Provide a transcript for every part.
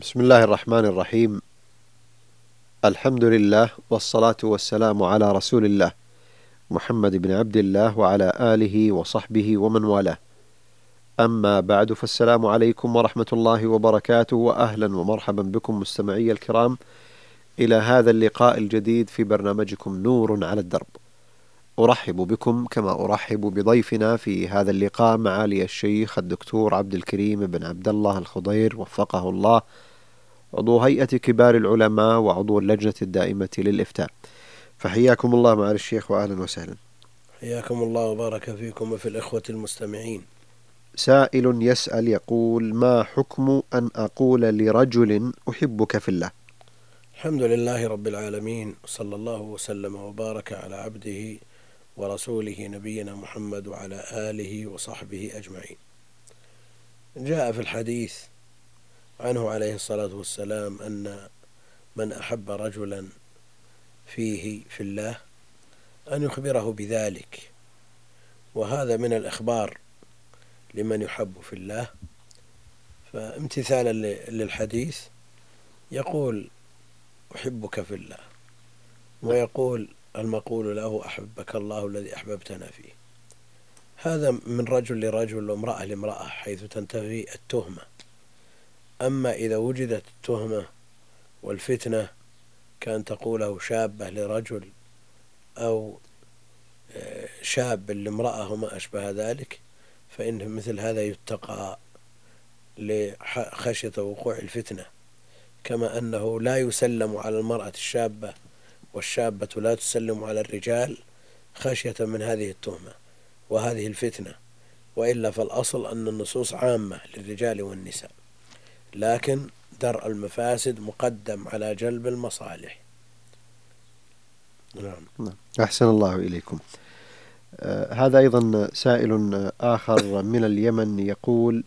بسم الله الرحمن الرحيم. الحمد لله والصلاة والسلام على رسول الله محمد بن عبد الله وعلى آله وصحبه ومن والاه. أما بعد، فالسلام عليكم ورحمة الله وبركاته، وأهلا ومرحبا بكم مستمعي الكرام إلى هذا اللقاء الجديد في برنامجكم نور على الدرب. أرحب بكم كما أرحب بضيفنا في هذا اللقاء، معالي الشيخ الدكتور عبد الكريم بن عبد الله الخضير وفقه الله، عضو هيئة كبار العلماء وعضو اللجنة الدائمة للإفتاء. فحياكم الله معالي الشيخ وأهلا وسهلا. حياكم الله وبارك فيكم وفي الإخوة المستمعين. سائل يسأل يقول: ما حكم أن أقول لرجل أحبك في الله؟ الحمد لله رب العالمين، صلى الله وسلم وبارك على عبده ورسوله نبينا محمد وعلى آله وصحبه أجمعين. جاء في الحديث عنه عليه الصلاة والسلام أن من أحب رجلا فيه في الله أن يخبره بذلك، وهذا من الإخبار لمن يحب في الله. فامتثالا للحديث يقول أحبك في الله، ويقول المقول له أحبك الله الذي أحببتنا فيه. هذا من رجل لرجل وامرأة لامرأة حيث تنتهي التهمة. أما إذا وجدت التهمة والفتنة كان تقوله شابة لرجل أو شاب لامرأة وما أشبه ذلك، فإن مثل هذا يتقى لخشية وقوع الفتنة، كما أنه لا يسلم على المرأة الشابة والشابة لا تسلم على الرجال خشية من هذه التهمة وهذه الفتنة. وإلا فالأصل أن النصوص عامة للرجال والنساء، لكن درء المفاسد مقدم على جلب المصالح. نعم. أحسن الله إليكم. هذا أيضا سائل آخر من اليمن يقول: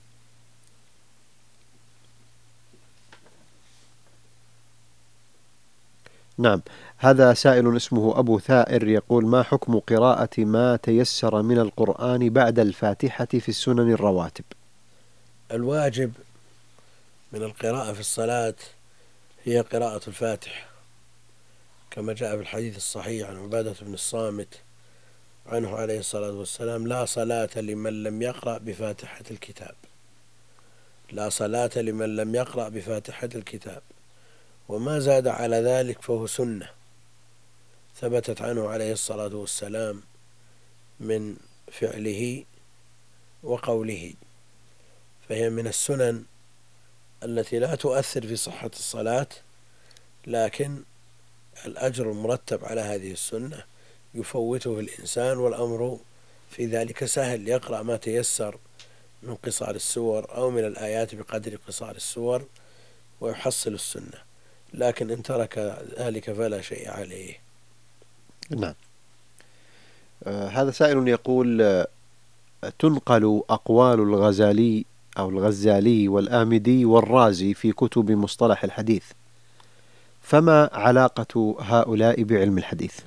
نعم، هذا سائل اسمه أبو ثائر يقول: ما حكم قراءة ما تيسر من القرآن بعد الفاتحة في السنن الرواتب؟ الواجب من القراءة في الصلاة هي قراءة الفاتحة، كما جاء في الحديث الصحيح عن عبادة بن الصامت عنه عليه الصلاة والسلام: لا صلاة لمن لم يقرأ بفاتحة الكتاب، لا صلاة لمن لم يقرأ بفاتحة الكتاب. وما زاد على ذلك فهو سنة ثبتت عنه عليه الصلاة والسلام من فعله وقوله، فهي من السنن التي لا تؤثر في صحة الصلاة، لكن الأجر المرتب على هذه السنة يفوته الإنسان، والأمر في ذلك سهل، يقرأ ما تيسر من قصار السور أو من الآيات بقدر قصار السور ويحصل السنة، لكن إن ترك ذلك فلا شيء عليه. نعم. هذا سائل يقول: تنقل أقوال الغزالي أو الغزالي والآمدي والرازي في كتب مصطلح الحديث، فما علاقة هؤلاء بعلم الحديث؟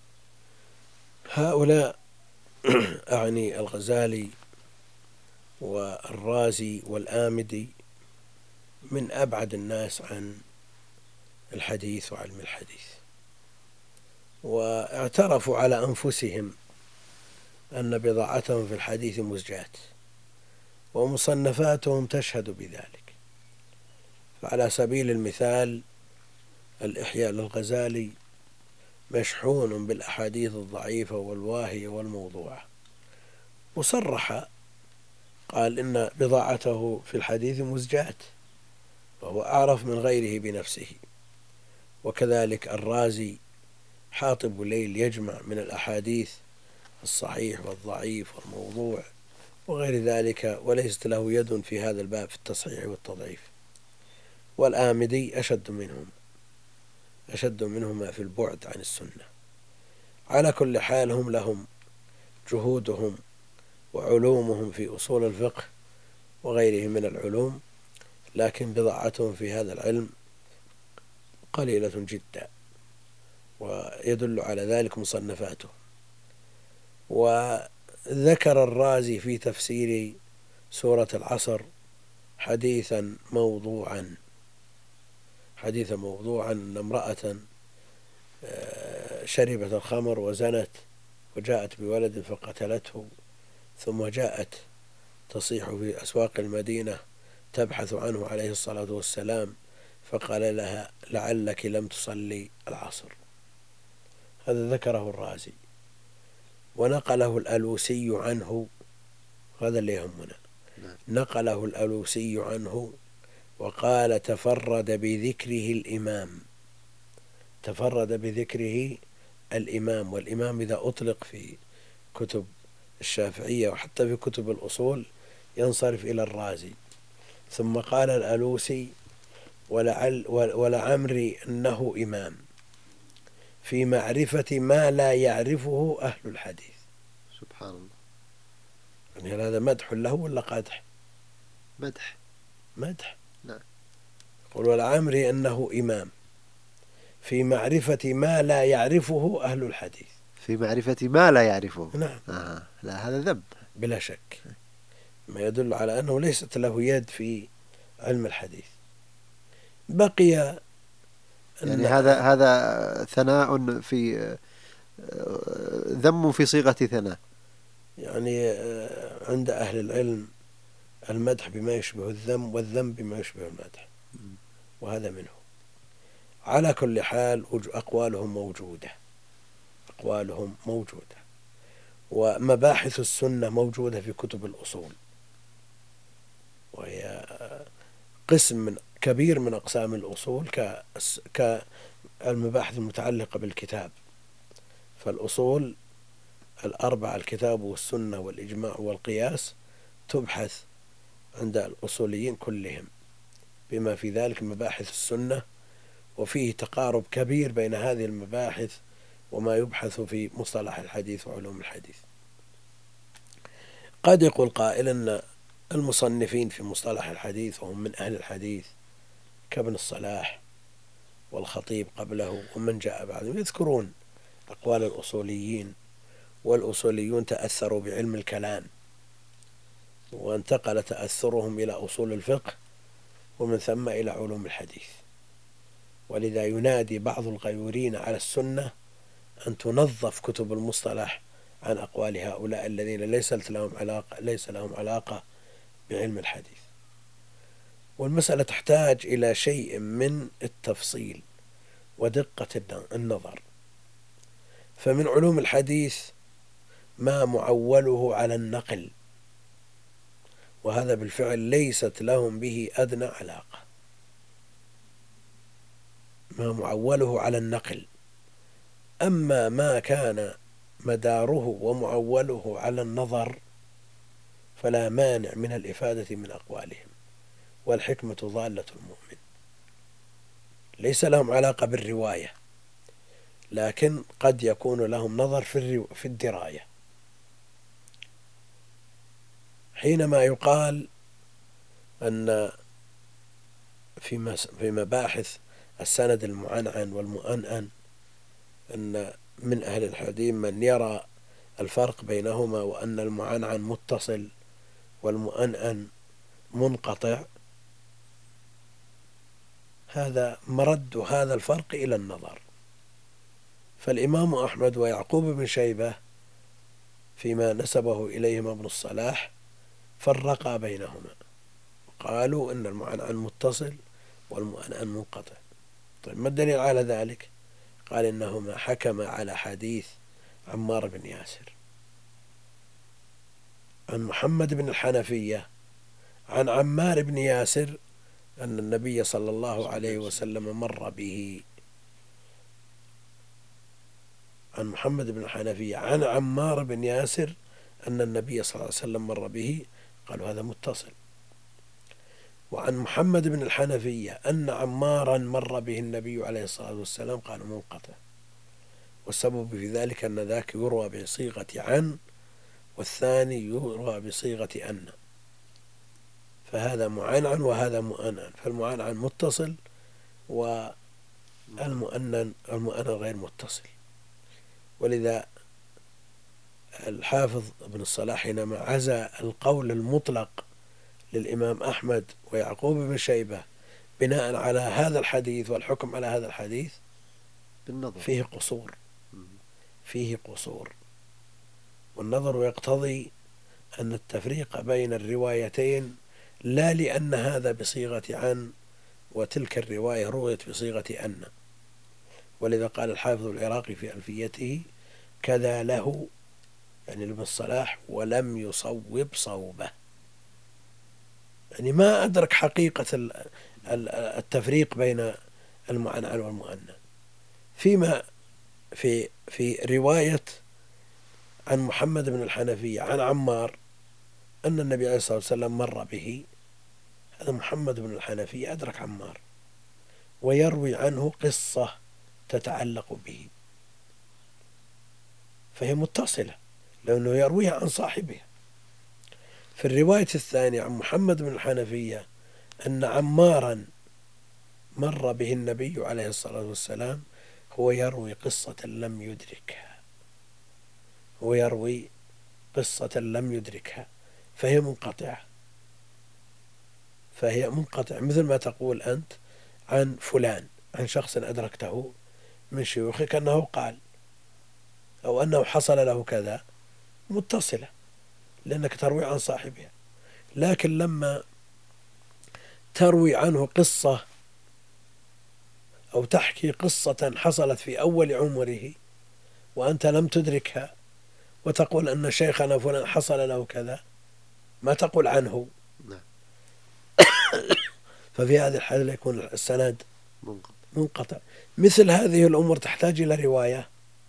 هؤلاء أعني الغزالي والرازي والآمدي من أبعد الناس عن الحديث وعلم الحديث، واعترفوا على أنفسهم أن بضاعتهم في الحديث مزجاة، ومصنفاتهم تشهد بذلك. فعلى سبيل المثال الإحياء للغزالي مشحون بالأحاديث الضعيفة والواهية والموضوعة، وصرح قال إن بضاعته في الحديث مزجاة، وهو أعرف من غيره بنفسه. وكذلك الرازي حاطب ليل يجمع من الأحاديث الصحيح والضعيف والموضوع وغير ذلك، وليست له يد في هذا الباب في التصحيح والتضعيف. والآمدي أشد منهما في البعد عن السنة. على كل حال هم لهم جهودهم وعلومهم في أصول الفقه وغيره من العلوم، لكن بضاعتهم في هذا العلم قليلة جدا، ويدل على ذلك مصنفاته. وذكر الرازي في تفسير سورة العصر حديثا موضوعا حديث موضوعا أن امرأة شربت الخمر وزنت وجاءت بولد فقتلته، ثم جاءت تصيح في أسواق المدينة تبحث عنه عليه الصلاة والسلام، فقال لها لعلك لم تصلي العصر. هذا ذكره الرازي ونقله الألوسي عنه، هذا اللي يهمنا، نقله الألوسي عنه وقال تفرد بذكره الإمام، تفرد بذكره الإمام. والإمام إذا أطلق في كتب الشافعية وحتى في كتب الأصول ينصرف إلى الرازي. ثم قال الألوسي ولعمري أنه إمام في معرفة ما لا يعرفه أهل الحديث. سبحان الله. يعني هذا مدح له ولا قدح؟ مدح. مدح. نعم. يقول ولعمري أنه إمام في معرفة ما لا يعرفه أهل الحديث. في معرفة ما لا يعرفه. نعم. لا، هذا ذنب بلا شك، ما يدل على أنه ليست له يد في علم الحديث. بقي يعني هذا ثناء في ذم في صيغة ثناء. يعني عند أهل العلم المدح بما يشبه الذم والذم بما يشبه المدح، وهذا منه. على كل حال أقوالهم موجودة، ومباحث السنة موجودة في كتب الأصول، وهي قسم كبير من أقسام الأصول كالمباحث المتعلقة بالكتاب. فالأصول الأربعة الكتاب والسنة والإجماع والقياس تبحث عند الأصوليين كلهم، بما في ذلك مباحث السنة، وفيه تقارب كبير بين هذه المباحث وما يبحث في مصطلح الحديث وعلوم الحديث. قد يقول قائل أن المصنفين في مصطلح الحديث وهم من أهل الحديث كابن الصلاح والخطيب قبله ومن جاء بعدهم يذكرون أقوال الأصوليين، والأصوليون تأثروا بعلم الكلام وانتقل تأثرهم إلى أصول الفقه ومن ثم إلى علوم الحديث. ولذا ينادي بعض الغيورين على السنة أن تنظف كتب المصطلح عن أقوال هؤلاء الذين ليس لهم علاقة بعلم الحديث. والمسألة تحتاج إلى شيء من التفصيل ودقة النظر. فمن علوم الحديث ما معوله على النقل، وهذا بالفعل ليست لهم به أدنى علاقة. ما معوله على النقل. أما ما كان مداره ومعوله على النظر فلا مانع من الإفادة من أقوالهم، والحكمة ضالة المؤمن. ليس لهم علاقة بالرواية، لكن قد يكون لهم نظر في الدراية. حينما يقال أن في مباحث السند المعنعن والمؤنن أن من أهل الحديث من يرى الفرق بينهما، وأن المعنعن متصل والمؤنن منقطع، هذا مرد هذا الفرق إلى النظر. فالإمام أحمد ويعقوب بن شيبة فيما نسبه إليهما ابن الصلاح فرقا بينهما، قالوا أن المعنعن متصل والمؤنن منقطع. طيب ما الدليل على ذلك؟ قال إنهما حكما على حديث عمار بن ياسر عن محمد بن الحنفية عن عمار بن ياسر أن النبي صلى الله عليه وسلم مر به. عن محمد بن الحنفية عن عمار بن ياسر أن النبي صلى الله عليه وسلم مر به، قالوا هذا متصل. وعن محمد بن الحنفية أن عمارا مر به النبي عليه الصلاة والسلام، قالوا منقطع. والسبب في ذلك أن ذاك يروى بصيغة عن والثاني يروى بصيغة أن، فهذا معنعن وهذا مؤنن، فالمعنعن متصل والمؤنن غير متصل. ولذا الحافظ ابن الصلاح حينما عزى القول المطلق للإمام أحمد ويعقوب بن شيبة بناء على هذا الحديث والحكم على هذا الحديث بالنظر فيه قصور. والنظر يقتضي أن التفريق بين الروايتين لا لأن هذا بصيغة عن وتلك الرواية رويت بصيغة أن. ولذا قال الحافظ العراقي في ألفيته: كذا له، يعني لابن الصلاح، ولم يصوب صوبه، يعني ما أدرك حقيقة التفريق بين المعنعن والمؤنى. فيما في رواية عن محمد بن الحنفية عن عمار أن النبي عليه الصلاة والسلام مر به، هذا محمد بن الحنفية أدرك عمار ويروي عنه قصة تتعلق به، فهي متصلة لأنه يرويها عن صاحبها. في الرواية الثانية عن محمد بن الحنفية أن عمارا مر به النبي عليه الصلاة والسلام، هو يروي قصة لم يدركها، فهي منقطعة، مثل ما تقول أنت عن فلان، عن شخص أدركته من شيوخك أنه قال أو أنه حصل له كذا، متصلة لأنك تروي عن صاحبها. لكن لما تروي عنه قصة أو تحكي قصة حصلت في أول عمره وأنت لم تدركها، وتقول أن شيخنا فلان حصل له كذا، ما تقول عنه، ففي هذه الحالة يكون السند منقطع. مثل هذه الأمور تحتاج إلى رواية؟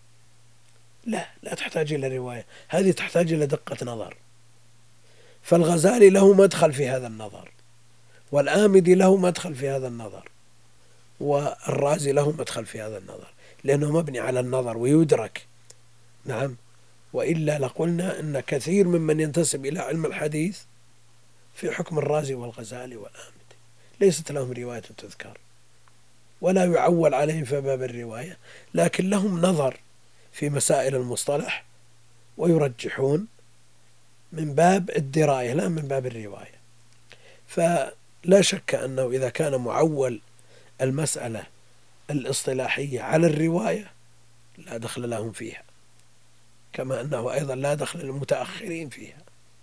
لا تحتاج إلى رواية، هذه تحتاج إلى دقة نظر. فالغزالي له مدخل في هذا النظر، والآمدي له مدخل في هذا النظر، والرازي له مدخل في هذا النظر، لأنه مبني على النظر ويدرك. نعم، وإلا لقلنا أن كثير ممن ينتسب إلى علم الحديث في حكم الرازي والغزالي والآمدي ليست لهم رواية تذكر ولا يعول عليهم في باب الرواية، لكن لهم نظر في مسائل المصطلح ويرجحون من باب الدراية لا من باب الرواية. فلا شك أنه إذا كان معول المسألة الاصطلاحية على الرواية لا دخل لهم فيها، كما أنه أيضا لا دخل للمتأخرين فيها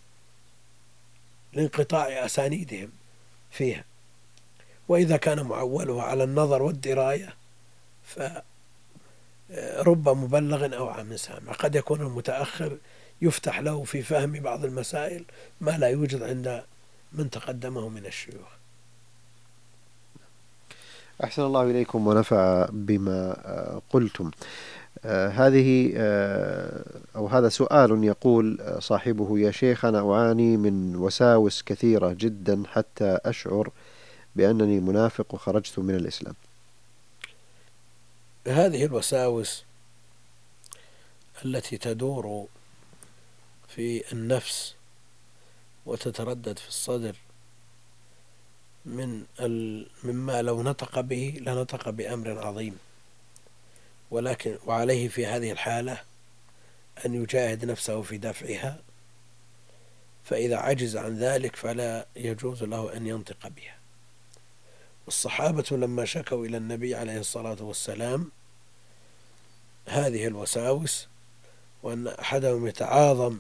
لانقطاع أسانيدهم فيها. وإذا كان معوله على النظر والدراية فرب مبلغ أوعى من سامع. قد يكون المتأخر يفتح له في فهم بعض المسائل ما لا يوجد عند من تقدمه من الشيوخ. أحسن الله إليكم ونفع بما قلتم. هذه أو هذا سؤال يقول صاحبه: يا شيخنا أعاني من وساوس كثيرة جدا حتى أشعر بأنني منافق وخرجت من الإسلام. هذه الوساوس التي تدور في النفس وتتردد في الصدر مما لو نطق به لنطق بأمر عظيم، ولكن وعليه في هذه الحالة أن يجاهد نفسه في دفعها، فإذا عجز عن ذلك فلا يجوز له أن ينطق بها. والصحابة لما شكوا إلى النبي عليه الصلاة والسلام هذه الوساوس وأن أحدهم يتعاظم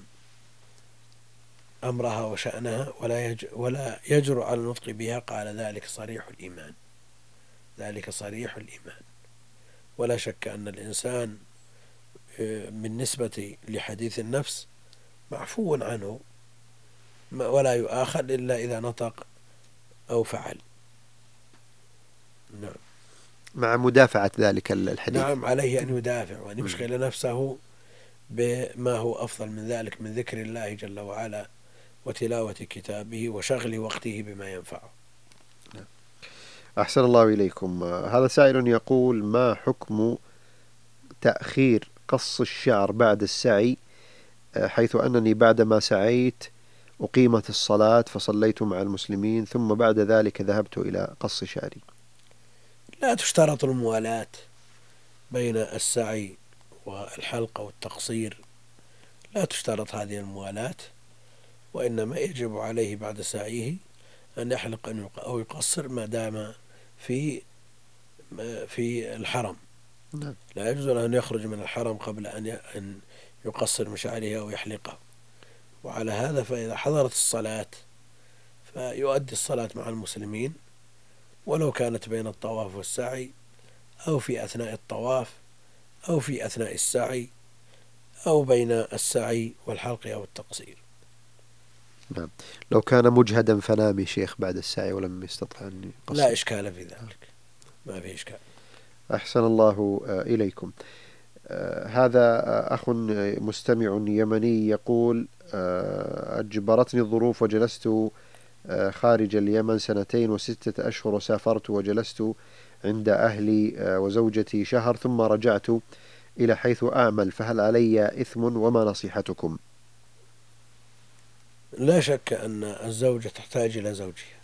أمرها وشأنها ولا يجرؤ على النطق بها، قال ذلك صريح الإيمان. ولا شك أن الإنسان بالنسبة لحديث النفس معفو عنه ولا يؤاخذ إلا إذا نطق أو فعل. نعم، مع مدافعة ذلك الحديث. نعم، عليه أن يدافع وأن يشغل نفسه بما هو أفضل من ذلك من ذكر الله جل وعلا وتلاوة كتابه وشغل وقته بما ينفعه. أحسن الله إليكم. هذا سائل يقول: ما حكم تأخير قص الشعر بعد السعي، حيث أنني بعدما سعيت أقيمت الصلاة فصليت مع المسلمين ثم بعد ذلك ذهبت إلى قص شعري؟ لا تشترط الموالاة بين السعي والحلق والتقصير، لا تشترط هذه الموالاة، وإنما يجب عليه بعد سعيه أن يحلق أو يقصر ما دام في الحرم، نعم. لا يجوز له أن يخرج من الحرم قبل أن يقصر من شعره أو يحلقه. وعلى هذا فإذا حضرت الصلاة فيؤدي الصلاة مع المسلمين، ولو كانت بين الطواف والسعي، أو في أثناء الطواف، أو في أثناء السعي، أو بين السعي والحلق أو التقصير. نعم. لو كان مجهدا فنام شيخ بعد السعي ولم يستطع أن لا يقصر. إشكال في ذلك، ما في إشكال. أحسن الله إليكم. هذا أخ مستمع يمني يقول: أجبرتني الظروف وجلست خارج اليمن 2 و6 أشهر، وسافرت وجلست عند أهلي وزوجتي شهر، ثم رجعت إلى حيث أعمل، فهل علي إثم وما نصيحتكم؟ لا شك أن الزوجة تحتاج إلى زوجها،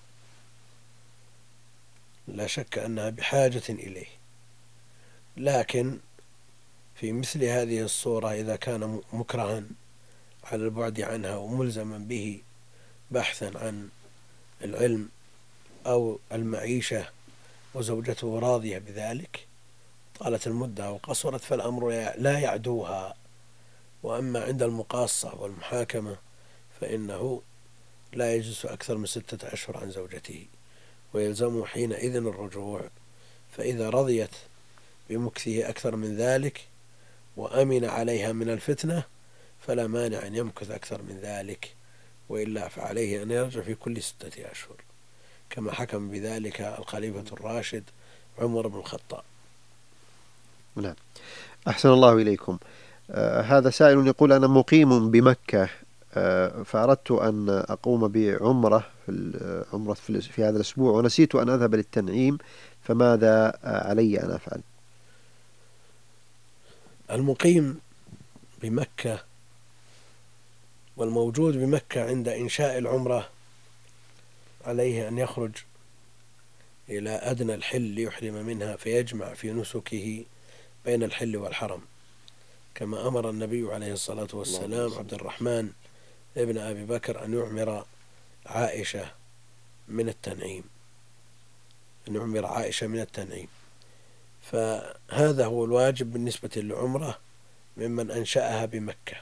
لا شك أنها بحاجة إليه، لكن في مثل هذه الصورة إذا كان مكرها على البعد عنها وملزما به بحثا عن العلم أو المعيشة وزوجته راضية بذلك، طالت المدة وقصرت فالأمر لا يعدوها. وأما عند المقاصة والمحاكمة فإنه لا يجلس أكثر من 6 أشهر عن زوجته، ويلزمه حينئذ الرجوع. فإذا رضيت بمكثه أكثر من ذلك وأمن عليها من الفتنة فلا مانع أن يمكث أكثر من ذلك، وإلا فعليه أن يرجع في كل 6 أشهر، كما حكم بذلك الخليفة الراشد عمر بن الخطاب. نعم. أحسن الله إليكم. هذا سائل يقول: أنا مقيم بمكة، فأردت أن أقوم بعمرة في هذا الأسبوع، ونسيت أن أذهب للتنعيم، فماذا علي أن أفعل؟ المقيم بمكة والموجود بمكة عند إنشاء العمرة عليه أن يخرج إلى أدنى الحل ليحرم منها، فيجمع في نسكه بين الحل والحرم، كما أمر النبي عليه الصلاة والسلام عبد الرحمن ابن أبي بكر أن يعمر عائشة من التنعيم، فهذا هو الواجب بالنسبة للعمرة ممن أنشأها بمكة.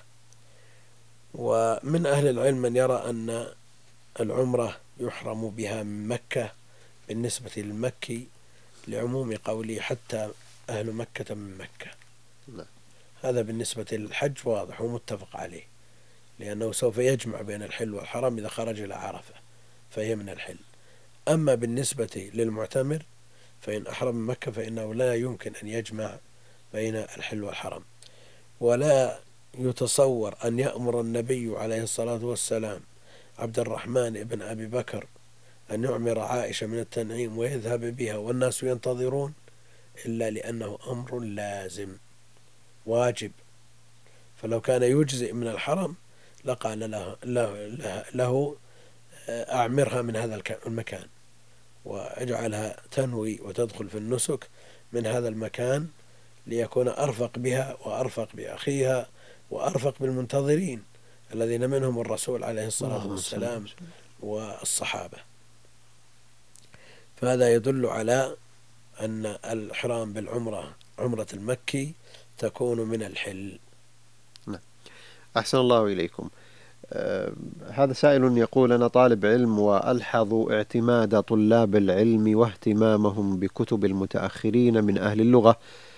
ومن أهل العلم من يرى أن العمرة يحرم بها من مكة بالنسبة للمكي، لعموم قوله حتى أهل مكة من مكة. هذا بالنسبة للحج واضح ومتفق عليه، لأنه سوف يجمع بين الحل والحرم إذا خرج إلى عرفة فهي من الحل. أما بالنسبة للمعتمر فإن أحرم من مكة فإنه لا يمكن أن يجمع بين الحل والحرم. ولا يتصور أن يأمر النبي عليه الصلاة والسلام عبد الرحمن ابن أبي بكر أن يعمر عائشة من التنعيم ويذهب بها والناس ينتظرون، إلا لأنه أمر لازم واجب. فلو كان يجزئ من الحرم لقال له أعمرها من هذا المكان، واجعلها تنوي وتدخل في النسك من هذا المكان، ليكون أرفق بها وأرفق بأخيها وأرفق بالمنتظرين الذين منهم الرسول عليه الصلاة والسلام والصحابة. فهذا يدل على أن الإحرام بالعمرة عمرة المكي تكون من الحل. أحسن الله إليكم. هذا سائل يقول: أنا طالب علم، وألحظ اعتماد طلاب العلم واهتمامهم بكتب المتأخرين من أهل اللغة،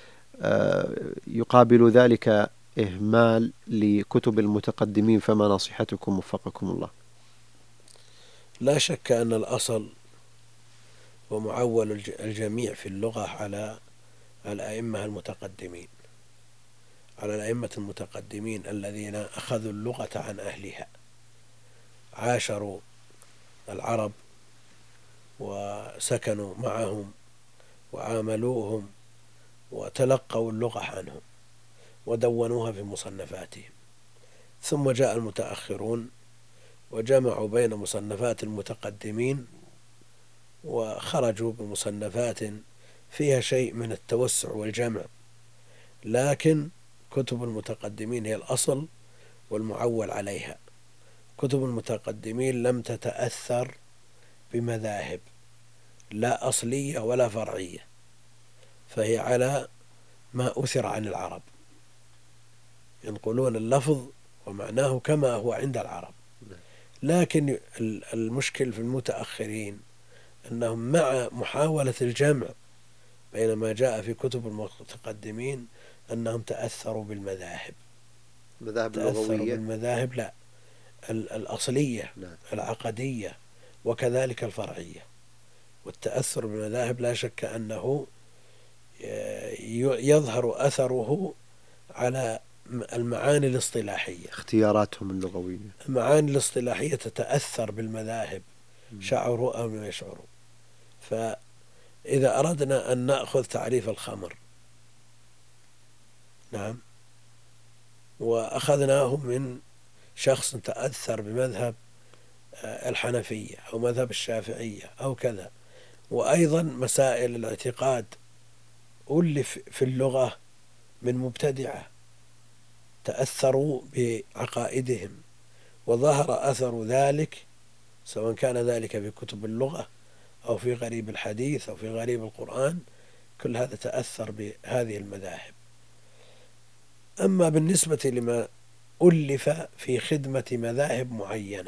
يقابل ذلك إهمال لكتب المتقدمين، فما نصيحتكم وفقكم الله؟ لا شك أن الأصل ومعول الجميع في اللغة على الأئمة المتقدمين، على الأئمة المتقدمين الذين أخذوا اللغة عن أهلها، عاشروا العرب وسكنوا معهم وعاملوهم وتلقوا اللغة عنهم ودونوها في مصنفاتهم. ثم جاء المتأخرون وجمعوا بين مصنفات المتقدمين وخرجوا بمصنفات فيها شيء من التوسع والجمع، لكن كتب المتقدمين هي الأصل والمعول عليها. كتب المتقدمين لم تتأثر بمذاهب لا أصلية ولا فرعية، فهي على ما أثر عن العرب، ينقلون اللفظ ومعناه كما هو عند العرب. لكن المشكل في المتأخرين أنهم مع محاولة الجمع بين ما جاء في كتب المتقدمين أنهم تأثروا بالمذاهب. المذاهب تأثروا اللغوية. بالمذاهب لا، الأصلية العقدية وكذلك الفرعية. والتأثر بالمذاهب لا شك أنه يظهر أثره على المعاني الاصطلاحية. اختياراتهم اللغوية. المعاني الاصطلاحية تتأثر بالمذاهب، شعروا أو لم يشعروا. فإذا أردنا أن نأخذ تعريف الخمر، نعم، وأخذناه من شخص تأثر بمذهب الحنفية أو مذهب الشافعية أو كذا، وأيضا مسائل الاعتقاد ألف في اللغة من مبتدعة تأثروا بعقائدهم وظهر أثر ذلك، سواء كان ذلك في كتب اللغة أو في غريب الحديث أو في غريب القرآن، كل هذا تأثر بهذه المذاهب. أما بالنسبة لما ألف في خدمة مذاهب معينة،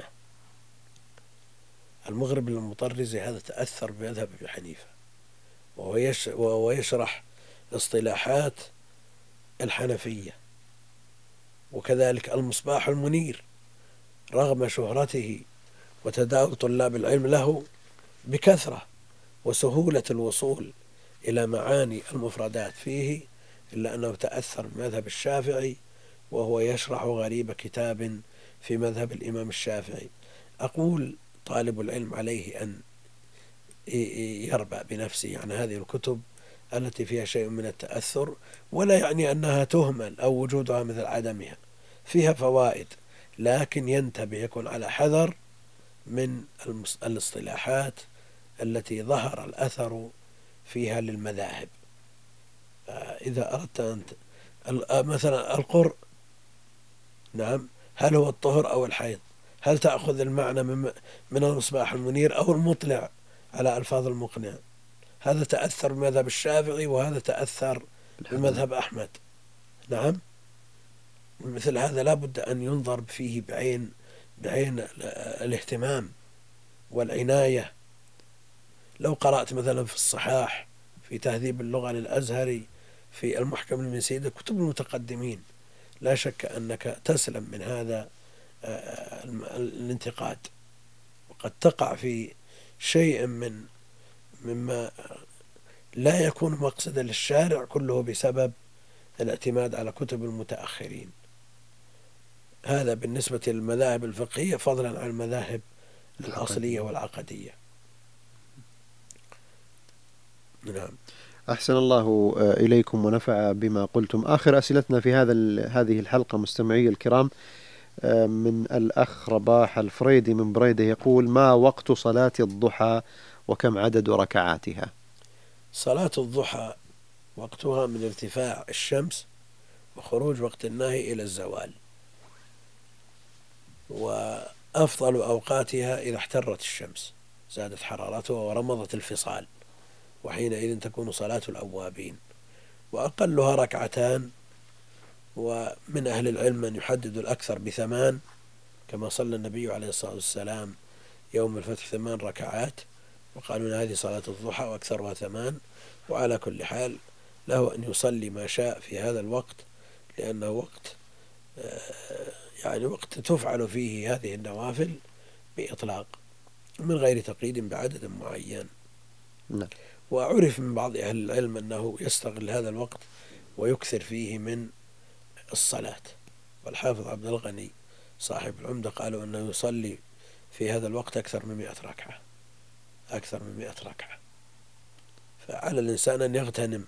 المغرب المطرزي هذا تأثر بمذهب أبي حنيفة، وهو يشرح اصطلاحات الحنفية. وكذلك المصباح المنير رغم شهرته وتداول طلاب العلم له بكثرة وسهولة الوصول إلى معاني المفردات فيه، إلا أنه تأثر بمذهب الشافعي، وهو يشرح غريب كتاب في مذهب الإمام الشافعي. أقول طالب العلم عليه أن يربأ بنفسه عن هذه الكتب التي فيها شيء من التأثر، ولا يعني أنها تهمل أو وجودها مثل عدمها، فيها فوائد، لكن ينتبه، يكون على حذر من الاصطلاحات التي ظهر الأثر فيها للمذاهب. إذا أردت أنت مثلا القرء، نعم، هل هو الطهر أو الحيض؟ هل تأخذ المعنى من المصباح المنير أو المطلع على ألفاظ المقنع؟ هذا تأثر بمذهب الشافعي وهذا تأثر بمذهب أحمد، نعم. مثل هذا لا بد أن ينظر فيه بعين الاهتمام والعناية. لو قرأت مثلا في الصحاح، في تهذيب اللغة للأزهري، في المحكم المسيدة، كتب المتقدمين، لا شك أنك تسلم من هذا الانتقاد، وقد تقع في شيء مما لا يكون مقصدا للشارع، كله بسبب الاعتماد على كتب المتأخرين. هذا بالنسبة للمذاهب الفقهية، فضلا عن المذاهب الأصلية والعقدية. نعم. أحسن الله إليكم ونفع بما قلتم. آخر أسئلتنا في هذه الحلقة مستمعي الكرام من الأخ رباح الفريدي من بريدة، يقول: ما وقت صلاة الضحى وكم عدد ركعاتها؟ صلاة الضحى وقتها من ارتفاع الشمس وخروج وقت النهي إلى الزوال، وأفضل أوقاتها إذا احترت الشمس زادت حرارتها ورمضت الفصال، وحينئذ تكون صلاة الأوابين، وأقلها ركعتان. ومن أهل العلم من يحدد الأكثر ب8، كما صلى النبي عليه الصلاة والسلام يوم الفتح 8 ركعات، وقالوا أن هذه صلاة الضحى وأكثرها 8. وعلى كل حال له أن يصلي ما شاء في هذا الوقت، لأنه وقت وقت تفعل فيه هذه النوافل بإطلاق من غير تقييد بعدد معين. نعم. وعرف من بعض أهل العلم أنه يستغل هذا الوقت ويكثر فيه من الصلاة، والحافظ عبد الغني صاحب العمدة قالوا أنه يصلي في هذا الوقت أكثر من 100 ركعة، أكثر من 100 ركعة. فعلى الإنسان أن يغتنم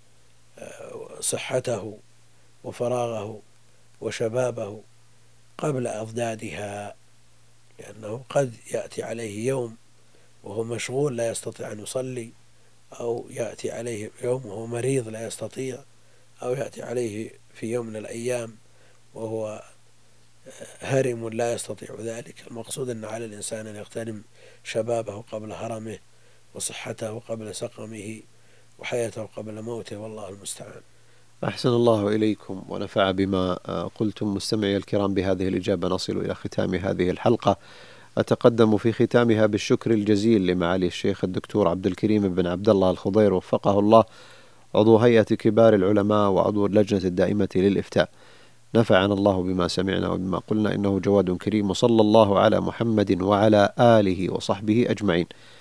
صحته وفراغه وشبابه قبل أضدادها، لأنه قد يأتي عليه يوم وهو مشغول لا يستطيع أن يصلي، أو يأتي عليه يوم وهو مريض لا يستطيع، أو يأتي عليه في يوم من الأيام وهو هرم لا يستطيع ذلك. المقصود أن على الإنسان أن يغتنم شبابه قبل هرمه وصحته قبل سقمه وحياته قبل موته، والله المستعان. أحسن الله إليكم ونفع بما قلتم. مستمعي الكرام، بهذه الإجابة نصل إلى ختام هذه الحلقة. أتقدم في ختامها بالشكر الجزيل لمعالي الشيخ الدكتور عبد الكريم بن عبد الله الخضير وفقه الله، عضو هيئة كبار العلماء وعضو اللجنة الدائمة للإفتاء. نفعنا الله بما سمعنا وبما قلنا، إنه جواد كريم، وصلى الله على محمد وعلى آله وصحبه أجمعين.